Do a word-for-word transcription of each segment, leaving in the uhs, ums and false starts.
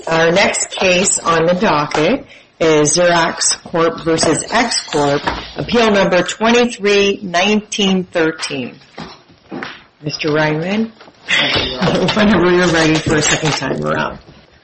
Our next case on the docket is Xerox Corp versus X Corp, appeal number twenty-three nineteen thirteen. Mister Ryman, whenever you're ready for a second time around.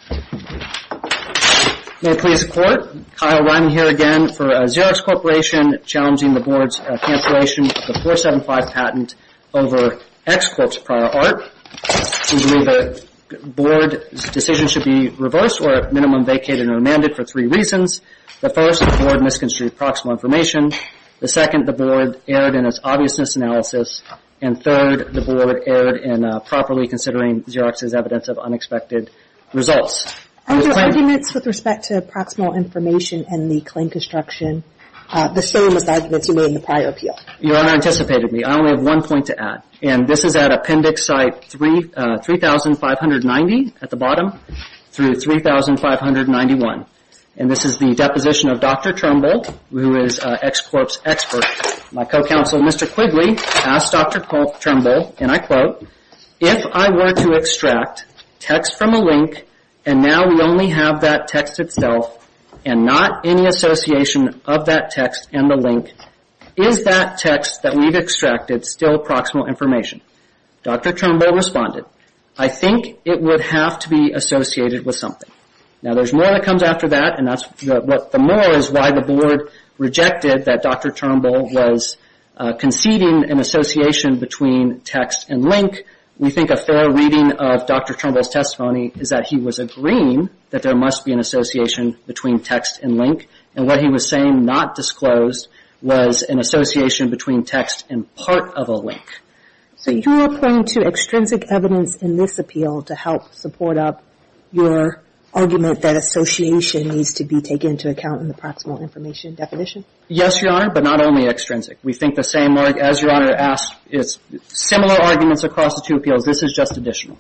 May it please the Court, Kyle Ryman here again for uh, Xerox Corporation challenging the Board's uh, cancellation of the four seventy-five patent over X Corp's prior art. We believe the Board's decision should be reversed or at minimum vacated and remanded for three reasons. The first, the Board misconstrued proximal information. The second, the Board erred in its obviousness analysis. And third, the Board erred in uh, properly considering Xerox's evidence of unexpected results. Are your arguments with respect to proximal information and the claim construction uh, the same as the arguments you made in the prior appeal? Your Honor anticipated me. I only have one point to add. And this is at appendix site three, uh, three thousand five hundred ninety at the bottom through three thousand five hundred ninety-one. And this is the deposition of Doctor Turnbull, who is uh, X Corp's expert. My co-counsel, Mister Quigley, asked Doctor Turnbull, and I quote, "If I were to extract text from a link and now we only have that text itself and not any association of that text and the link, is that text that we've extracted still proximal information?" Doctor Turnbull responded, "I think it would have to be associated with something." Now, there's more that comes after that, and that's the, what the more is why the Board rejected that Doctor Turnbull was uh, conceding an association between text and link. We think a fair reading of Doctor Turnbull's testimony is that he was agreeing that there must be an association between text and link, and what he was saying not disclosed was an association between text and part of a link. So you are pointing to extrinsic evidence in this appeal to help support up your argument that association needs to be taken into account in the proximal information definition? Yes, Your Honor, but not only extrinsic. We think the same, as Your Honor asked, it's similar arguments across the two appeals. This is just additional.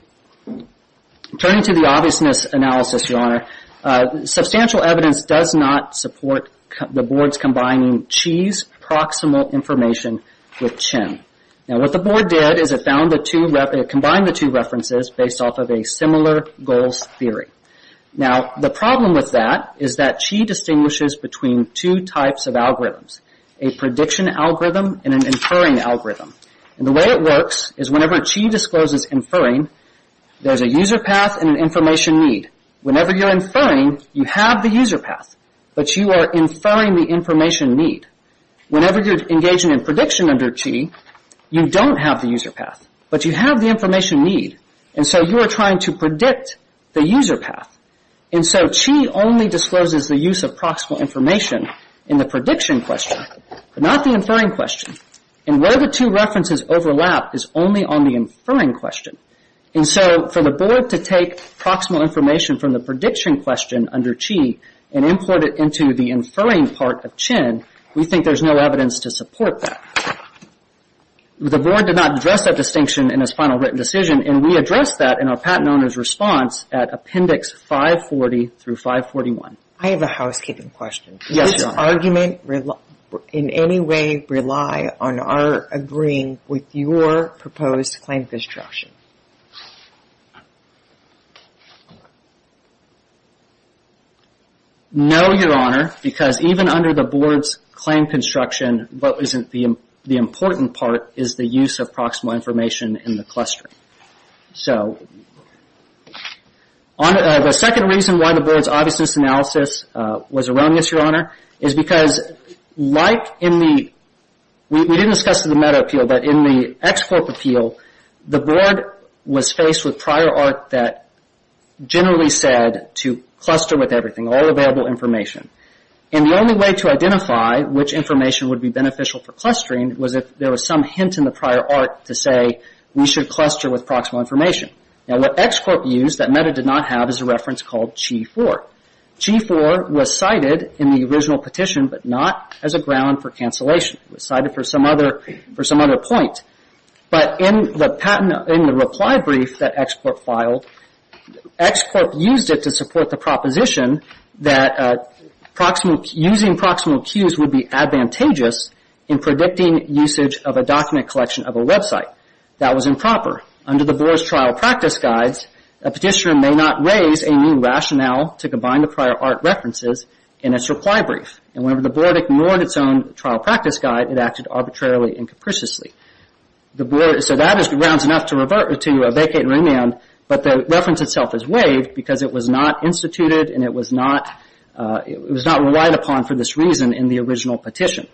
Turning to the obviousness analysis, Your Honor, uh, substantial evidence does not support co- the Board's combining Chi's proximal information with Chen. Now, what the Board did is it found the two, ref- it combined the two references based off of a similar goals theory. Now, the problem with that is that Chi distinguishes between two types of algorithms, a prediction algorithm and an inferring algorithm. And the way it works is whenever Chi discloses inferring, there's a user path and an information need. Whenever you're inferring, you have the user path, but you are inferring the information need. Whenever you're engaging in prediction under Chi, you don't have the user path, but you have the information need. And so you are trying to predict the user path. And so Chi only discloses the use of proximal information in the prediction question, but not the inferring question. And where the two references overlap is only on the inferring question. And so for the Board to take proximal information from the prediction question under Chi and import it into the inferring part of Chen, we think there's no evidence to support that. The Board did not address that distinction in its final written decision, and we addressed that in our patent owner's response at Appendix five forty through five forty-one. I have a housekeeping question. Does yes, this Your Honor. argument rel- in any way rely on our agreeing with your proposed claim construction? No, Your Honor, because even under the Board's claim construction, what isn't the The important part is the use of proximal information in the clustering. So, on, uh, the second reason why the Board's obviousness analysis uh, was erroneous, Your Honor, is because, like in the, we, we didn't discuss the Meta appeal, but in the X Corp appeal, the Board was faced with prior art that generally said to cluster with everything, all available information. And the only way to identify which information would be beneficial for clustering was if there was some hint in the prior art to say we should cluster with proximal information. Now, what X Corp used that Meta did not have is a reference called Chi four. Chi four was cited in the original petition, but not as a ground for cancellation. It was cited for some other for some other point. But in the patent, in the reply brief that X Corp filed, X Corp used it to support the proposition that uh, Proximal, using proximal cues would be advantageous in predicting usage of a document collection of a website. That was improper. Under the Board's trial practice guides, a petitioner may not raise a new rationale to combine the prior art references in its reply brief. And whenever the board ignored its own trial practice guide, it acted arbitrarily and capriciously. The board, so that is grounds enough to revert, to uh, vacate and remand, but the reference itself is waived because it was not instituted and it was not, uh, it was not relied upon for this reason in the original petition.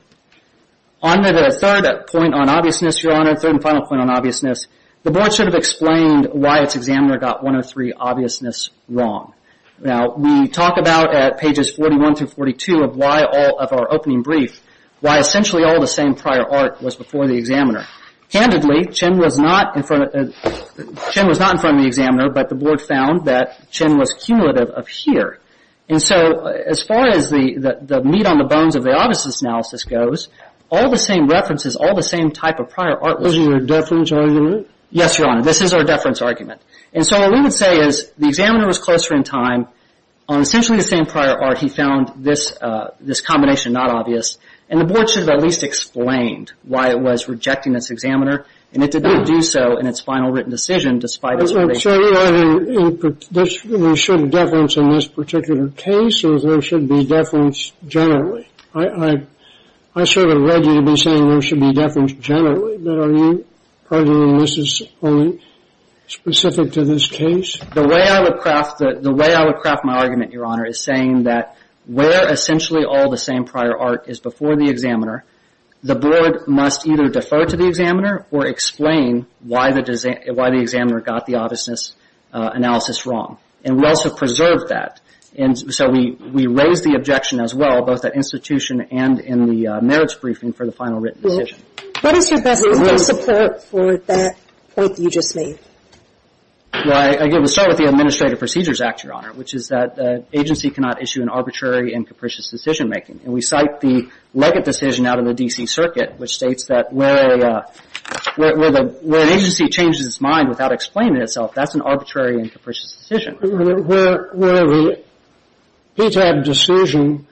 On to the third point on obviousness, Your Honor, third and final point on obviousness, the board should have explained why its examiner got one oh three obviousness wrong. Now, we talk about at pages forty-one through forty-two of why all of our opening brief, why essentially all the same prior art was before the examiner. Candidly, Chen was not in front of, uh, Chen was not in front of the examiner, but the board found that Chen was cumulative of here. And so, uh, as far as the, the, the meat on the bones of the obviousness analysis goes, all the same references, all the same type of prior art was... This is your deference argument? Yes, Your Honor. This is our deference argument. And so what we would say is the examiner was closer in time. On essentially the same prior art, he found this, uh, this combination not obvious. And the board should have at least explained why it was rejecting this examiner, and it did not do so in its final written decision, despite its So you argue this, we should deference in this particular case, or there should be deference generally? I, I, I sort of read you to be saying there should be deference generally, but are you arguing this is only specific to this case? The way I would craft the, the way I would craft my argument, Your Honor, is saying that where essentially all the same prior art is before the examiner, the board must either defer to the examiner or explain why the why the examiner got the obviousness uh, analysis wrong. And we also preserved that. And so we, we raised the objection as well, both at institution and in the uh, merits briefing for the final written decision. What is your best support for that point that you just made? Well, I, again, we'll start with the Administrative Procedures Act, Your Honor, which is that the agency cannot issue an arbitrary and capricious decision-making. And we cite the Leggett decision out of the D C Circuit, which states that where a uh, where, where the where an agency changes its mind without explaining itself, that's an arbitrary and capricious decision. Where, where the P T A B decision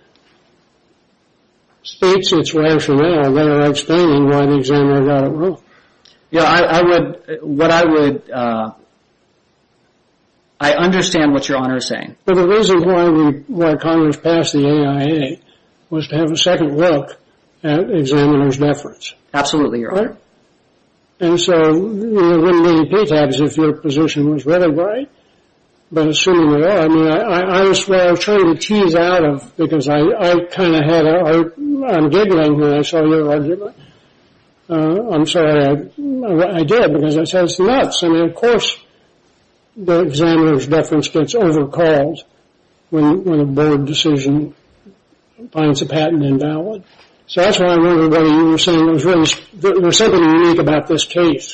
states its rationale, they are explaining why the examiner got it wrong. Yeah, I, I would, what I would, uh, I understand what Your Honor is saying. But the reason why we, why Congress passed the A I A was to have a second look at examiner's deference. Absolutely, Your Honor. Right? And so, you know, there wouldn't be any P T A Bs if your position was really right. But assuming they are, I mean, I, I, I was, what I was trying to tease out of, because I, I kind of had a, I, I'm giggling when I saw your argument. Uh, I'm sorry I, I did, because I said it's nuts. I mean, of course, the examiner's deference gets overcalled when, when a board decision finds a patent invalid. So that's why I wondered whether you were saying there was really, there was something unique about this case.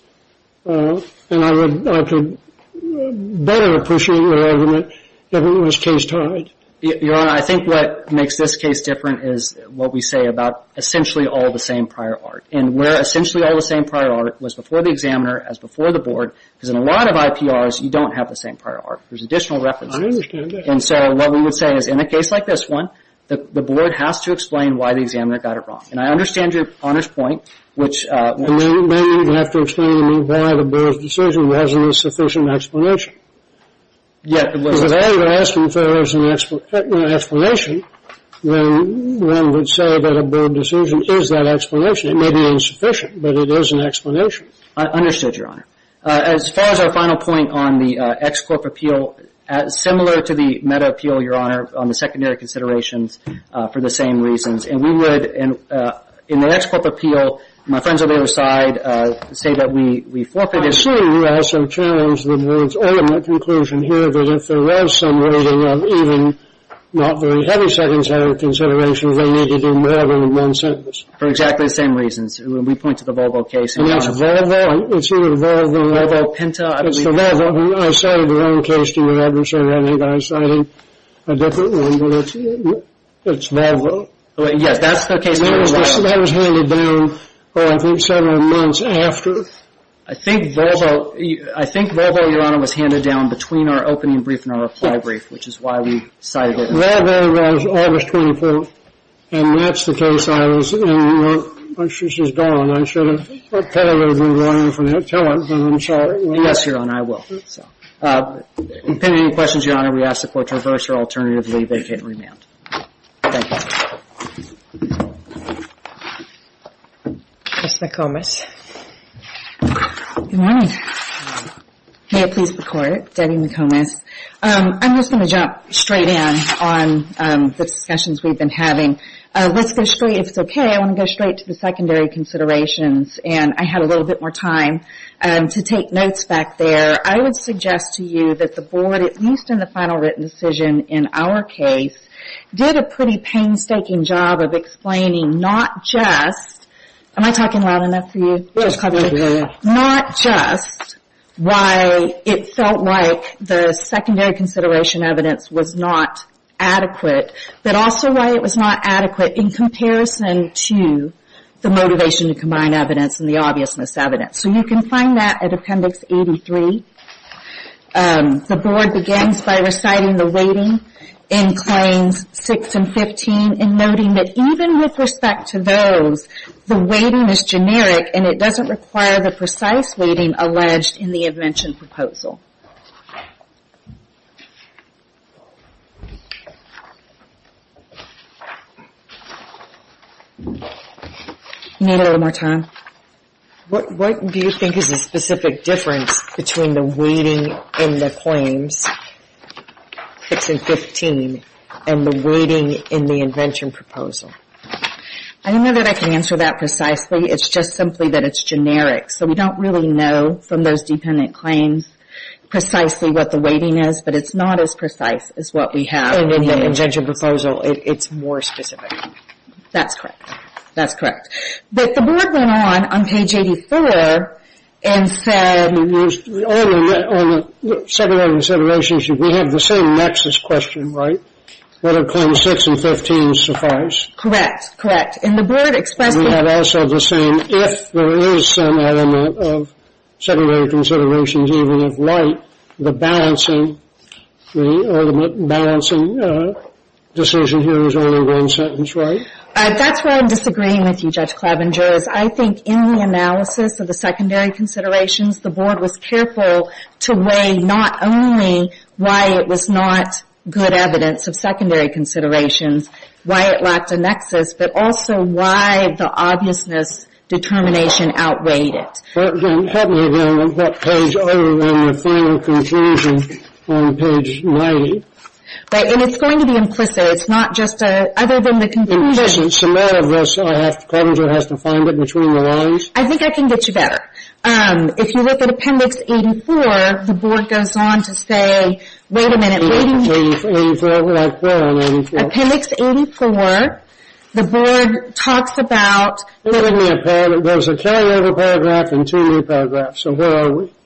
Uh, and I would, I could better appreciate your argument if it was case tied. Your Honor, I think what makes this case different is what we say about essentially all the same prior art. And where essentially all the same prior art was before the examiner as before the board, because in a lot of I P Rs, you don't have the same prior art. There's additional references. I understand that. And so what we would say is in a case like this one, the, the board has to explain why the examiner got it wrong. And I understand Your Honor's point, which... Uh, and then, then you'd have to explain to me why the board's decision wasn't a sufficient explanation. Yeah, it was. Because if all you're asking for is an expl- explanation, then one would say that a board decision is that explanation. It may be insufficient, but it is an explanation. I understood, Your Honor. Uh, as far as our final point on the uh, ex-corp appeal, uh, similar to the meta appeal, Your Honor, on the secondary considerations uh, for the same reasons. And we would, in, uh, in the ex-corp appeal, my friends on the other side uh, say that we, we forfeited... I assume you also challenged the board's ultimate conclusion here that if there was some weighting of even not very heavy secondary considerations, they need to do more than one sentence. For exactly the same reasons. We point to the Volvo case. And that's Volvo? It's either Volvo... Volvo Penta, I it's believe. It's the Volvo. I cited the wrong case to your adversary. I think I cited a different one, but it's, it's Volvo. Well, yes, that's the case. That was, the, that was handed down... Oh, I think several months after. I think Volvo, I think Volvo, Your Honor, was handed down between our opening brief and our reply brief, which is why we cited it. Volvo was August twenty-fourth, and that's the case I was in. Your, she's gone. I should have apologized to the lawyer for that. Tell her, but I'm sorry. Yes, Your Honor, I will. So. Uh, pending any questions, Your Honor, we ask the Court to reverse or alternatively vacate and remand. Thank you. Miz McComas. Good morning. May it please the Court, Debbie McComas. Um, I'm just going to jump straight in on um, the discussions we've been having. Uh, let's go straight, if it's okay, I want to go straight to the secondary considerations, and I had a little bit more time um, to take notes back there. I would suggest to you that the Board, at least in the final written decision in our case, did a pretty painstaking job of explaining not just, am I talking loud enough for you? Yes, thank you very much. Not just why it felt like the secondary consideration evidence was not adequate, but also why it was not adequate in comparison to the motivation to combine evidence and the obviousness evidence. So you can find that at Appendix eighty-three. Um, the Board begins by reciting the weighting in Claims six and fifteen and noting that even with respect to those, the weighting is generic and it doesn't require the precise weighting alleged in the invention proposal. You need a little more time. What, what do you think is the specific difference between the weighting in the claims, six and fifteen, and the weighting in the invention proposal? I don't know that I can answer that precisely. It's just simply that it's generic. So we don't really know from those dependent claims precisely what the weighting is, but it's not as precise as what we have. And in the invention proposal, it, it's more specific. That's correct. That's correct. But the Board went on, on page eighty-four, and said, On the, on the secondary considerations, we have the same nexus question, right? Whether claims six and fifteen suffice. Correct, correct. And the Board expressed... We have also the same, if there is some element of secondary considerations, even if light, the balancing, the ultimate balancing uh, decision here is only one sentence, right? Uh, that's where I'm disagreeing with you, Judge Clevenger, is I think in the analysis of the secondary considerations, the Board was careful to weigh not only why it was not good evidence of secondary considerations, why it lacked a nexus, but also why the obviousness determination outweighed it. Well, again, help me again on what page other than the final conclusion on page ninety. Right, and it's going to be implicit. It's not just a, other than the conclusion. Implicit. Some more of this, I have, Clevenger has to find it between the lines. I think I can get you better. Um, if you look at Appendix eighty-four, the Board goes on to say, wait a minute, waiting. eighty-four, like where on eighty-four? Appendix eighty-four, the Board talks about. Give me a paragraph. There's a carryover paragraph and two new paragraphs. So where are we?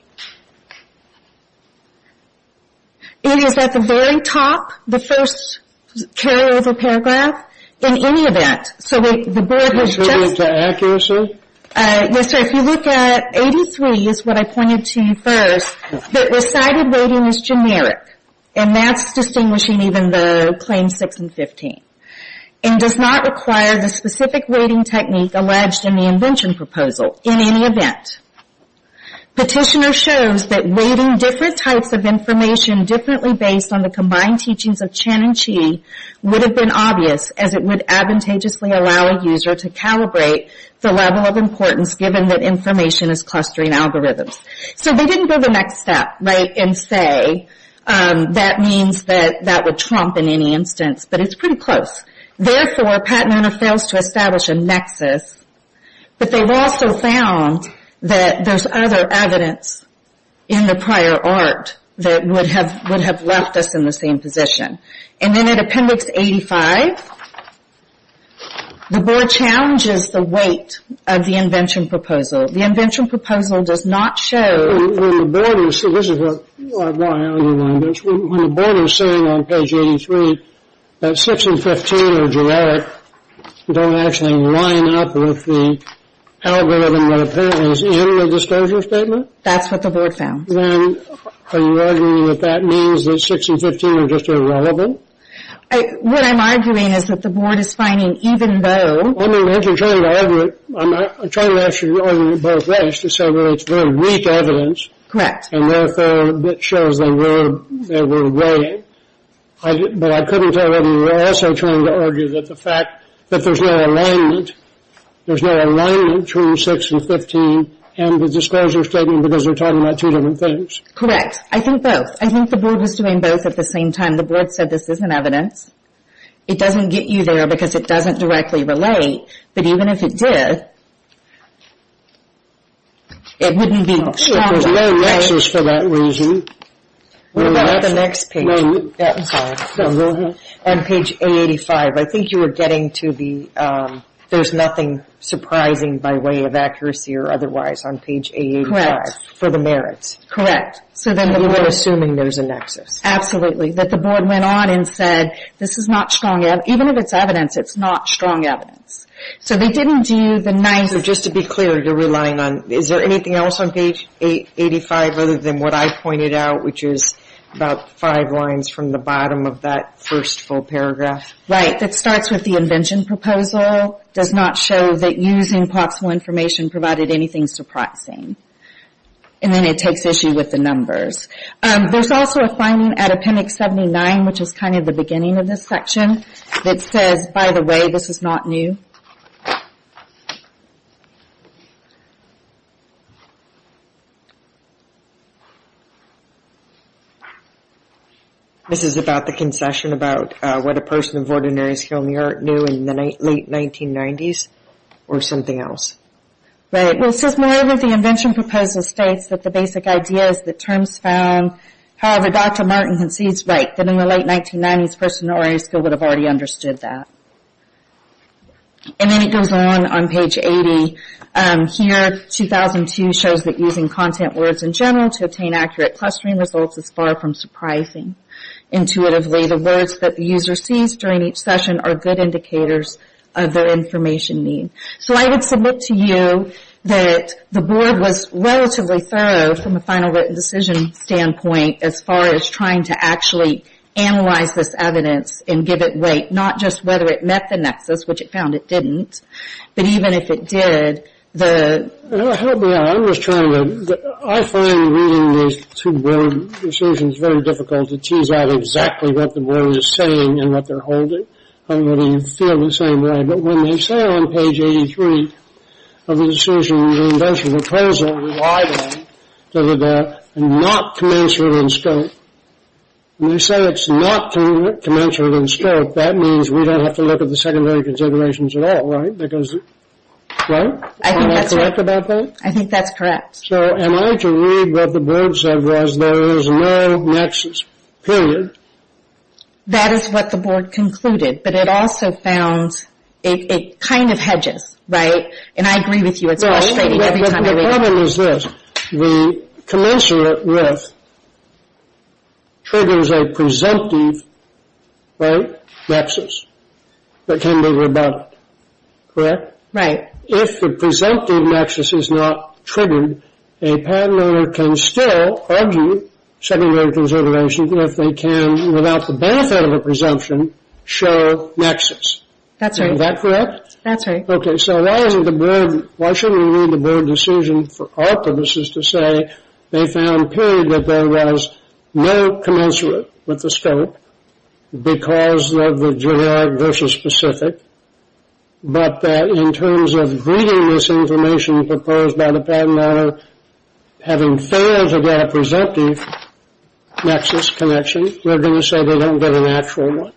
It is at the very top, the first carryover paragraph, in any event. So we, the Board has just... to accuracy? Uh, yes, sir. If you look at eighty-three is what I pointed to you first, that recited weighting is generic, and that's distinguishing even the claims six and fifteen, and does not require the specific weighting technique alleged in the invention proposal in any event. Petitioner shows that weighting different types of information differently based on the combined teachings of Chen and Qi would have been obvious, as it would advantageously allow a user to calibrate the level of importance given that information is clustering algorithms. So they didn't go the next step, right, and say um, that means that that would trump in any instance, but it's pretty close. Therefore, patent owner fails to establish a nexus, but they've also found that there's other evidence in the prior art that would have would have left us in the same position. And then at Appendix eighty-five, the Board challenges the weight of the invention proposal. The invention proposal does not show... When, when the Board is, this is what, why I underlined this, when, when the Board is saying on page eighty-three that six and fifteen are generic, don't actually line up with the algorithm that apparently is in the disclosure statement? That's what the Board found. Then are you arguing that that means that six and fifteen are just irrelevant? I, what I'm arguing is that the Board is finding, even though... I mean, aren't you trying to argue it? I'm, I'm trying to actually argue it both ways to say that it's very weak evidence Correct. And therefore, that shows they were, they were weighing. I, but I couldn't tell whether you were also trying to argue that the fact that there's no alignment, there's no alignment between six and fifteen and the disclosure statement because they're talking about two different things. Correct. I think both. I think the board was doing both at the same time. The board said this isn't evidence. It doesn't get you there because it doesn't directly relate, but even if it did, it wouldn't be strong. If there's no nexus for that reason. What no about nexus, the next page? No, yeah, I'm sorry. No, go ahead. On page A eighty-five, I think you were getting to the, um, there's nothing surprising by way of accuracy or otherwise on page A eighty-five. Correct. For the merits. Correct. So then And the you board, were assuming there's a nexus. absolutely, that the board went on and said, this is not strong evidence. Even if it's evidence, it's not strong evidence. So they didn't do the nice. So just to be clear, you're relying on, is there anything else on page eighty-five other than what I pointed out, which is about five lines from the bottom of that first full paragraph? Right, that starts with the invention proposal, does not show that using proximal information provided anything surprising. And then it takes issue with the numbers. Um, there's also a finding at Appendix seventy-nine, which is kind of the beginning of this section, that says, by the way, this is not new. This is about the concession about uh, what a person of ordinary skill in the art knew in the ni- late nineteen nineties, or something else? Right. Well, it says, moreover, the invention proposal states that the basic idea is that terms found, however, Doctor Martin concedes, right, that in the late nineteen nineties, person of ordinary skill would have already understood that. And then it goes on on page eighty. Um, here, two thousand two shows that using content words in general to obtain accurate clustering results is far from surprising. Intuitively, the words that the user sees during each session are good indicators of their information need. So I would submit to you that the board was relatively thorough from a final written decision standpoint as far as trying to actually analyze this evidence and give it weight, not just whether it met the nexus, which it found it didn't, but even if it did, the... Uh, help me out. I'm just trying to... I find reading these two board decisions very difficult to tease out exactly what the board is saying and what they're holding. I don't know whether you feel the same way, but when they say on page eighty-three of the decision, the invention proposal relied on, da, da, da, and not commensurate in scope. When they say it's not commensurate in scope, that means we don't have to look at the secondary considerations at all, right? Because, right? I think Am that's I correct right. about that? I think that's correct. So am I to read what the board said was there is no nexus, period? That is what the board concluded, but it also found it, it kind of hedges, right? And I agree with you. It's Well, frustrating the, every the, time the I read it. problem is this. The commensurate with triggers a presumptive, right, nexus that can be rebutted, correct? Right. If the presumptive nexus is not triggered, a patent owner can still argue secondary considerations if they can, without the benefit of a presumption, show nexus. That's right. Is that correct? That's right. Okay, so why isn't the board, why shouldn't we read the board decision for our purposes to say they found, period, that there was no commensurate with the scope because of the generic versus specific, but that in terms of reading this information proposed by the patent owner, having failed to get a presumptive nexus connection, we're going to say they don't get an actual one.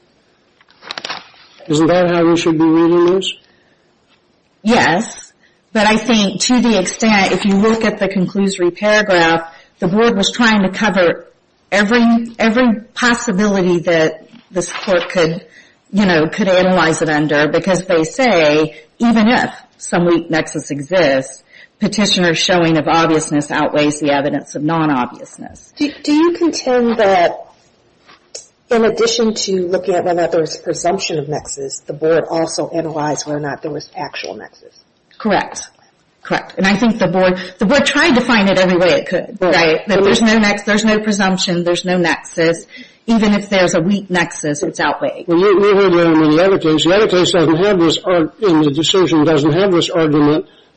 Isn't that how we should be reading this? Yes, but I think to the extent, if you look at the conclusory paragraph, the board was trying to cover every every possibility that this court could, you know, could analyze it under, because they say even if some weak nexus exists, petitioner's showing of obviousness outweighs the evidence of non-obviousness. Do, do you contend that in addition to looking at whether there was a presumption of nexus, the board also analyzed whether or not there was actual nexus? Correct. Correct. And I think the board, the board tried to find it every way it could, right? right? That there's no nex, there's no presumption, there's no nexus. Even if there's a weak nexus, it's outweighed. Well, you, you heard that in the other case. The other case doesn't have this, in the decision doesn't have this argument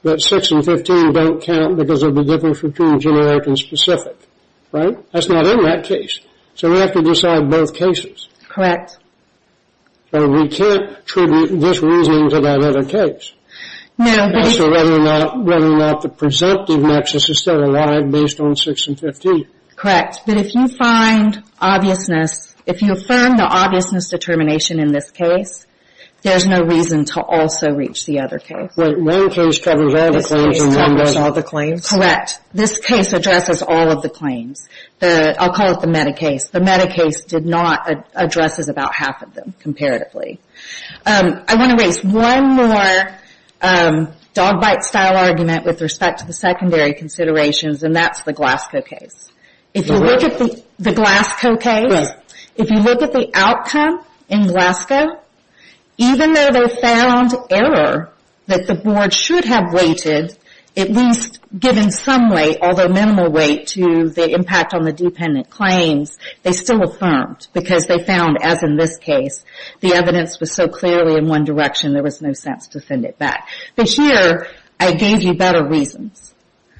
that six and fifteen don't count because of the difference between generic and specific, right? That's not in that case. So we have to decide both cases. Correct. So we can't attribute this reasoning to that other case. No, but As if, to whether or not, whether or not the presumptive nexus is still alive based on six and fifteen. correct. But if you find obviousness, if you affirm the obviousness determination in this case, there's no reason to also reach the other case. Wait, one case covers all the This claims case and one covers doesn't. all the claims? Correct. This case addresses all of the claims. The, I'll call it the meta case. The meta case did not ad- addresses about half of them comparatively. Um, I want to raise one more um, dog bite style argument with respect to the secondary considerations, and that's the Glasgow case. If you look at the, the Glasgow case, Right. if you look at the outcome in Glasgow, even though they found error that the board should have weighted, at least given some weight, although minimal weight, to the impact on the dependent claims, they still affirmed because they found, as in this case, the evidence was so clearly in one direction there was no sense to send it back. But here, I gave you better reasons.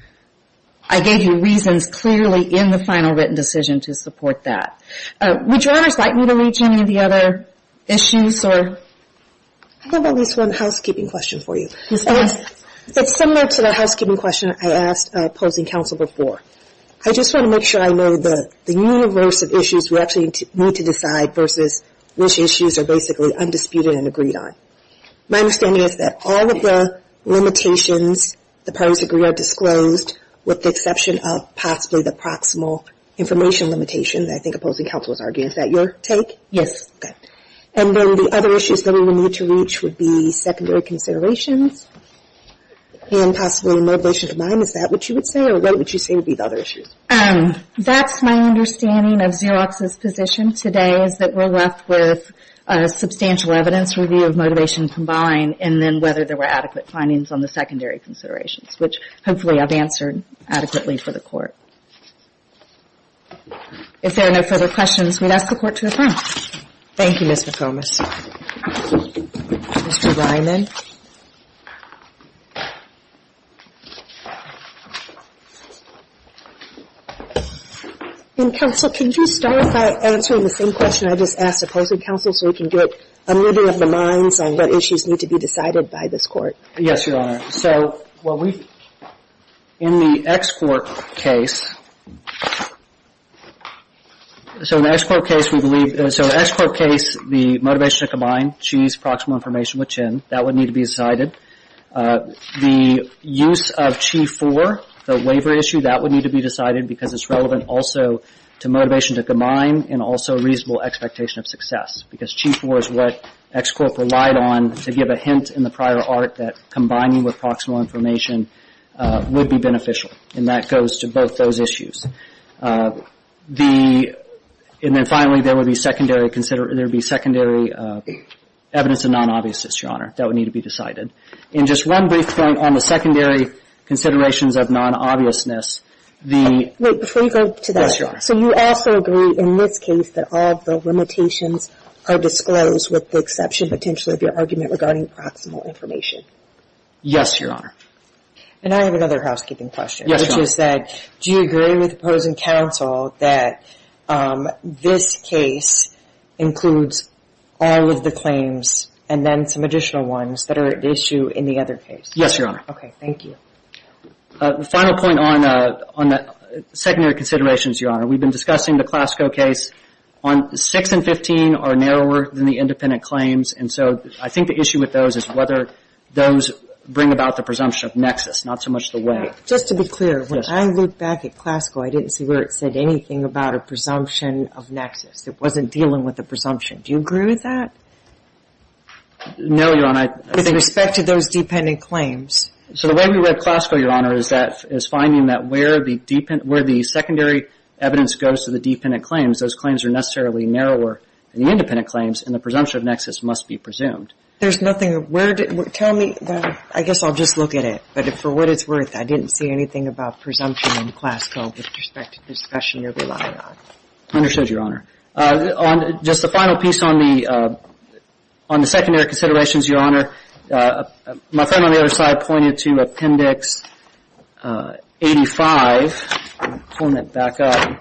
I gave you reasons clearly in the final written decision to support that. Uh, would your honors like me to reach any of the other issues or... I have at least one housekeeping question for you. Yes, And ma'am. it's, it's similar to the housekeeping question I asked uh, opposing counsel before. I just want to make sure I know the, the universe of issues we actually need to, need to decide versus which issues are basically undisputed and agreed on. My understanding is that all of the limitations the parties agree are disclosed, with the exception of possibly the proximal information limitation that I think opposing counsel was arguing. Is that your take? Yes. Okay. And then the other issues that we would need to reach would be secondary considerations and possibly motivation combined. Is that what you would say, or what would you say would be the other issues? Um, that's my understanding of Xerox's position today, is that we're left with uh, substantial evidence review of motivation combined, and then whether there were adequate findings on the secondary considerations, which hopefully I've answered adequately for the court. If there are no further questions, we'd ask the court to affirm. Thank you, Miz McComas. Mister Ryman? And counsel, can you start by answering the same question I just asked opposing counsel so we can get a meeting of the minds on what issues need to be decided by this court? Yes, Your Honor. So, well, we, in the X-Corp case, so in the X-Corp case, we believe, uh, so the X-Corp case, the motivation to combine Chi's proximal information with Chin, that would need to be decided. Uh, the use of Chi four, the waiver issue, that would need to be decided because it's relevant also to motivation to combine and also reasonable expectation of success, because Chi four is what X-Corp relied on to give a hint in the prior art that combining with proximal information uh, would be beneficial, and that goes to both those issues. Uh, the And then finally, there would be secondary consider there would be secondary uh, evidence of non-obviousness, Your Honor, that would need to be decided. And just one brief point on the secondary considerations of non-obviousness. The Wait, before you go to that. Yes, Your Honor. So you also agree in this case that all of the limitations are disclosed with the exception potentially of your argument regarding proximal information? Yes, Your Honor. And I have another housekeeping question, Yes, which Your Honor. is that, do you agree with opposing counsel that um, this case includes all of the claims and then some additional ones that are at issue in the other case? Yes, Your Honor. Okay, thank you. Uh, the final point on uh, on the secondary considerations, Your Honor. We've been discussing the Glasgow case. On six and fifteen are narrower than the independent claims, and so I think the issue with those is whether those bring about the presumption of nexus, not so much the way. Just to be clear, when Yes. I looked back at Glasgow, I didn't see where it said anything about a presumption of nexus. It wasn't dealing with a presumption. Do you agree with that? No, Your Honor. I, I With think, respect to those dependent claims, so the way we read Glasgow, Your Honor, is that is finding that where the depend, where the secondary evidence goes to the dependent claims, those claims are necessarily narrower than the independent claims, and the presumption of nexus must be presumed. there's nothing, where did, where, tell me, the, I guess I'll just look at it, but if, for what it's worth, I didn't see anything about presumption in Glasgow with respect to the discussion you're relying on. Understood, Your Honor. Uh, on just the final piece on the uh, on the secondary considerations, Your Honor, Uh, my friend on the other side pointed to Appendix uh, eighty-five. I'm pulling it back up.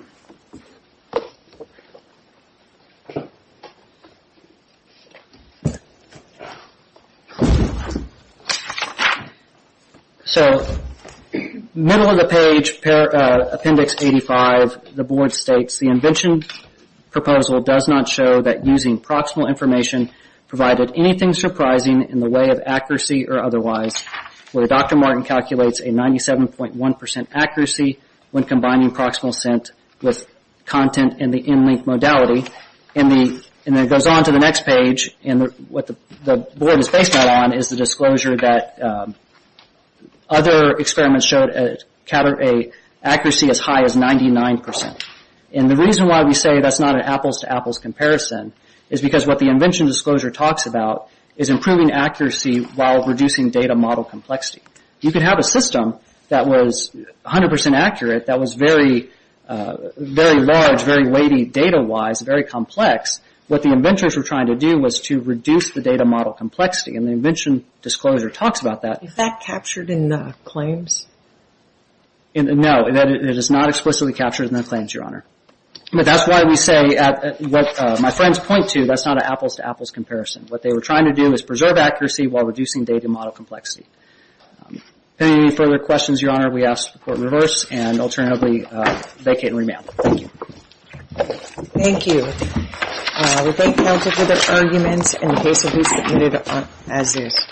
So, middle of the page, par, uh, Appendix eighty-five, the board states, the invention proposal does not show that using proximal information provided anything surprising in the way of accuracy or otherwise, where Doctor Martin calculates a ninety-seven point one percent accuracy when combining proximal scent with content in the in-link modality. And, the, and then it goes on to the next page, and the, what the, the board is based that on is the disclosure that um, other experiments showed a, a accuracy as high as ninety-nine percent. And the reason why we say that's not an apples-to-apples comparison is because what the invention disclosure talks about is improving accuracy while reducing data model complexity. You could have a system that was one hundred percent accurate, that was very, uh, very large, very weighty data-wise, very complex. What the inventors were trying to do was to reduce the data model complexity, and the invention disclosure talks about that. Is that captured in the claims? In, no, that it, it is not explicitly captured in the claims, Your Honor. But that's why we say at, at what uh, my friends point to, that's not an apples-to-apples comparison. What they were trying to do is preserve accuracy while reducing data model complexity. Um, if any further questions, Your Honor, we ask the court reverse and alternatively uh, vacate and remand. Thank you. Thank you. Uh, we thank counsel for their arguments, and the case will be submitted on, as is.